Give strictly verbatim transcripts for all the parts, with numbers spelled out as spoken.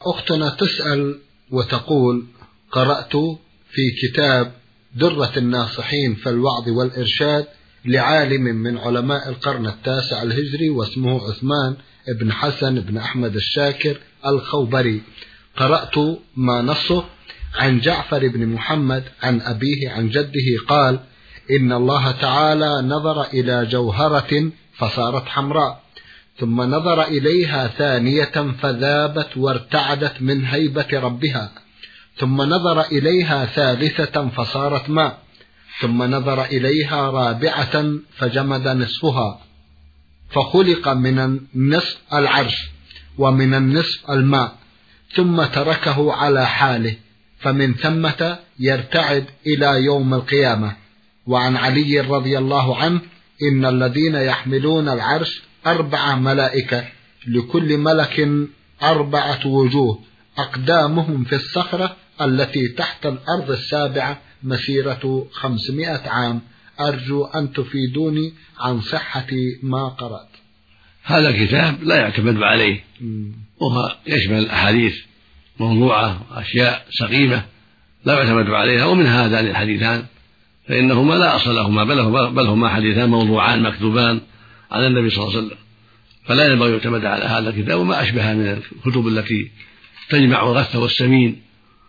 أختنا تسأل وتقول: قرأت في كتاب درة الناصحين في الوعظ والإرشاد لعالم من علماء القرن التاسع الهجري واسمه عثمان بن حسن بن أحمد الشاكر الخوبري، قرأت ما نصه عن جعفر بن محمد عن أبيه عن جده قال: إن الله تعالى نظر إلى جوهرة فصارت حمراء، ثم نظر إليها ثانية فذابت وارتعدت من هيبة ربها، ثم نظر إليها ثالثة فصارت ماء، ثم نظر إليها رابعة فجمد نصفها، فخلق من النصف العرش ومن النصف الماء، ثم تركه على حاله، فمن ثمة يرتعد إلى يوم القيامة. وعن علي رضي الله عنه: إن الذين يحملون العرش أربع ملائكة، لكل ملك أربعة وجوه، أقدامهم في الصخرة التي تحت الأرض السابعة مسيرة خمسمائة عام. أرجو أن تفيدوني عن صحة ما قرأت. هذا الكتاب لا يعتمد عليه، وهو يشمل أحاديث موضوعة وأشياء سقيمة لا يعتمد عليها، ومن هذان الحديثان فإنهما لا أصل لهما، بل هما حديثان موضوعان مكتوبان على النبي صلى الله عليه وسلم، فلا ينبغي يعتمد على هذا الكتاب وما أشبه من الكتب التي تجمع الغث والسمين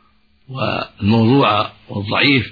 والموضوع والضعيف.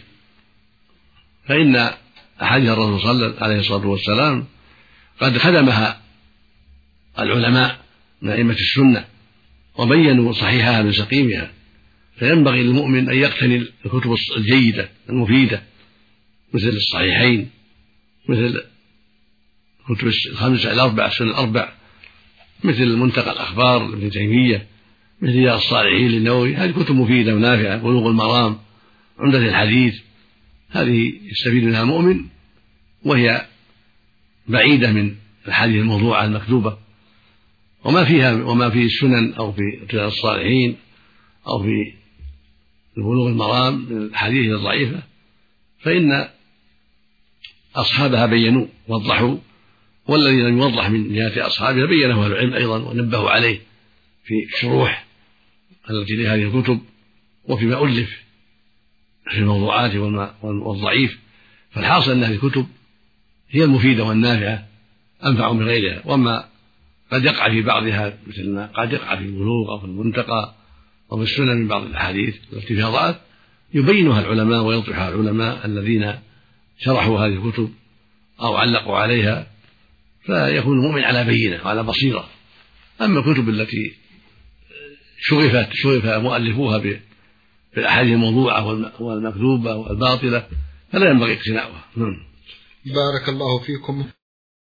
فإن أحاديث الرسول صلى الله عليه الصلاة والسلام قد خدمها العلماء من أئمة السنة وبينوا صحيحها من سقيمها، فينبغي للمؤمن أن يقتني الكتب الجيدة المفيدة مثل الصحيحين، مثل كتب الخمسة الأربع السنة الأربع، مثل منتقى الأخبار لابن تيمية، مثل رياض الصالحين للنووي. هذه كتب مفيدة ونافعة. بلوغ المرام، عمدة الحديث، هذه يستفيد منها المؤمن، وهي بعيدة من الحديث الموضوعة المكتوبة. وما فيها وما في السنن أو في رياض الصالحين أو في بلوغ المرام من الحديث الضعيفة فإن أصحابها بينوا وضحوا، والذي لم يوضح من جهة أصحابها بينه أهل العلم أيضا ونبهوا عليه في الشروح التي لهذه الكتب وفيما ألف في الموضوعات والضعيف. فالحاصل أن هذه الكتب هي المفيدة والنافعة أنفع من غيرها، وما قد يقع في بعضها مثل ما قد يقع في البلوغ أو في المنتقى أو في السنن من بعض الأحاديث التي فيها ضعف يبينها العلماء ويوضحها العلماء الذين شرحوا هذه الكتب أو علقوا عليها، فيكون المؤمن على بينة وعلى بصيرة. أما الكتب التي شغفت شغف مؤلفوها بالأحاديث الموضوعة والمكذوبة والباطلة فلا ينبغي اقتناؤها. بارك الله فيكم.